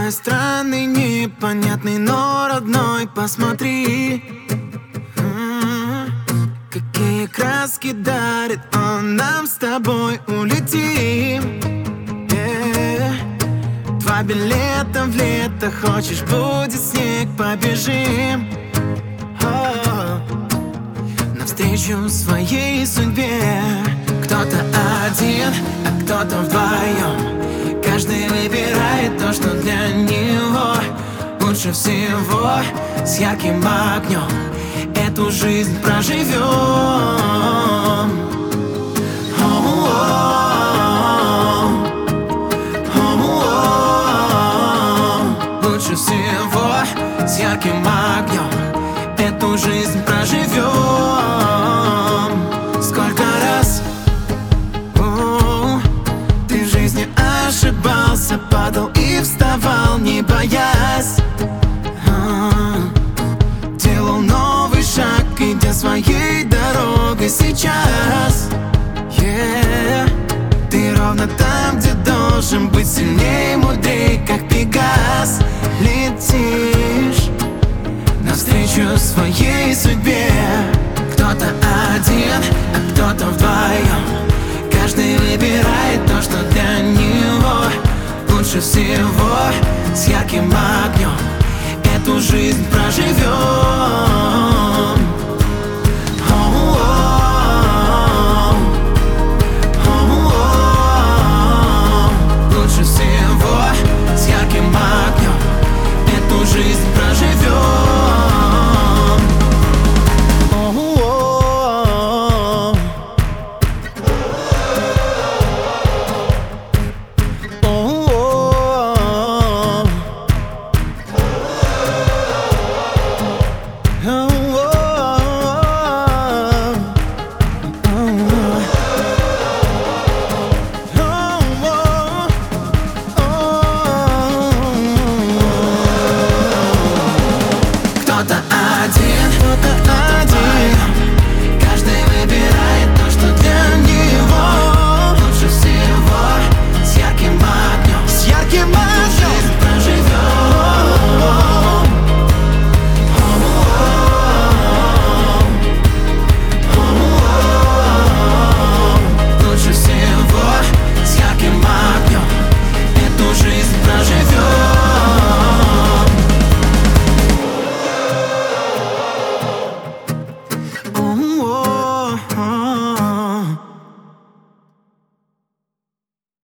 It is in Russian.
такой странный, непонятный, но родной. Посмотри, какие краски дарит он нам с тобой. Улетим, два билета в лето. Хочешь, будет снег, побежим навстречу своей судьбе. Кто-то один, а кто-то вдвоем. Каждый выбирает то, что для него лучше всего. С ярким огнем эту жизнь проживем. Лучше всего с ярким огнем эту жизнь проживем. Сколько раз ты в жизни ошибался, падал и вставал, не боясь. Делал новый шаг, идя своей дорогой сейчас. Ты ровно там, где должен быть, сильней, мудрей, как Пегас. Летишь навстречу своей судьбе. Кто-то один, а кто-то вдвоем. Каждый выбирает то, что для него лучше всего. С ярким огнем эту жизнь проживем.